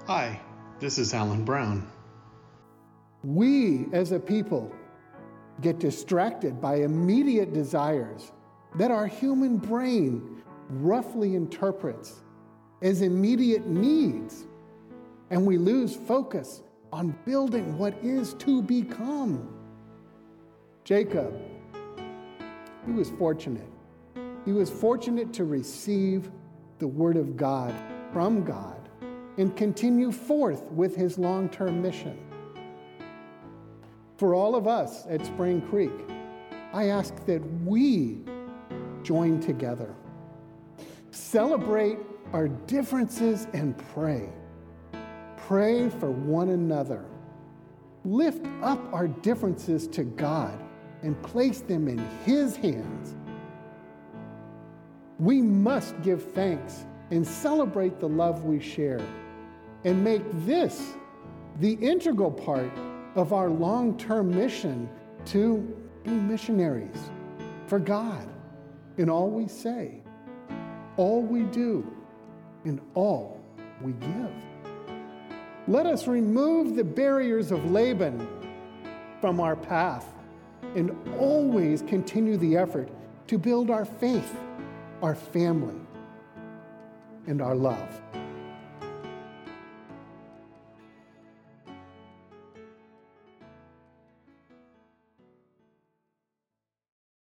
Hi, this is Alan Brown. We, as a people, get distracted by immediate desires that our human brain roughly interprets as immediate needs, and we lose focus on building what is to become. Jacob, he was fortunate. He was fortunate to receive the word of God from God and continue forth with his long-term mission. For all of us at Spring Creek, I ask that we join together, celebrate our differences, and pray. Pray for one another. Lift up our differences to God and place them in his hands. We must give thanks and celebrate the love we share and make this the integral part of our long-term mission to be missionaries for God in all we say, all we do, and all we give. Let us remove the barriers of Laban from our path and always continue the effort to build our faith, our family, and our love.